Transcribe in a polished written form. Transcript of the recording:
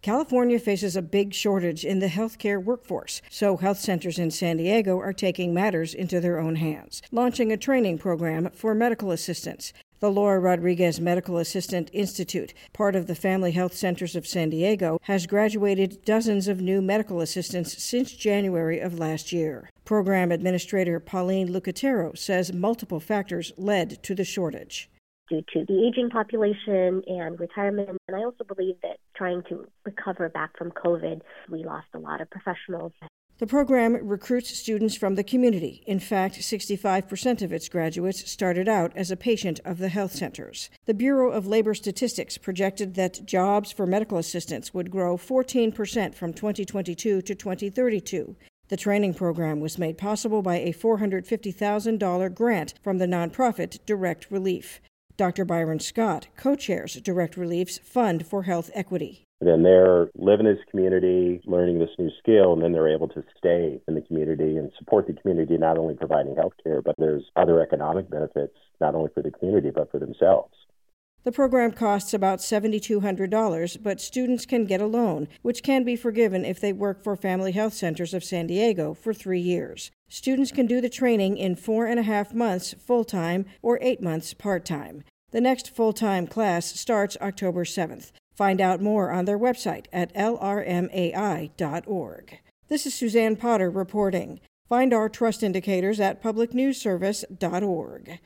California faces a big shortage in the healthcare workforce, so health centers in San Diego are taking matters into their own hands, launching a training program for medical assistants. The Laura Rodriguez Medical Assistant Institute, part of the Family Health Centers of San Diego, has graduated dozens of new medical assistants since January of last year. Program Administrator Pauline Lucatero says multiple factors led to the shortage. Due to the aging population and retirement. And I also believe that trying to recover back from COVID, we lost a lot of professionals. The program recruits students from the community. In fact, 65% of its graduates started out as a patient of the health centers. The Bureau of Labor Statistics projected that jobs for medical assistants would grow 14% from 2022 to 2032. The training program was made possible by a $450,000 grant from the nonprofit Direct Relief. Dr. Byron Scott co-chairs Direct Relief's Fund for Health Equity. Then they're living in this community, learning this new skill, and then they're able to stay in the community and support the community, not only providing health care, but there's other economic benefits, not only for the community, but for themselves. The program costs about $7,200, but students can get a loan, which can be forgiven if they work for Family Health Centers of San Diego for 3 years. Students can do the training in 4.5 months full-time or 8 months part-time. The next full-time class starts October 7th. Find out more on their website at lrmai.org. This is Suzanne Potter reporting. Find our trust indicators at publicnewsservice.org.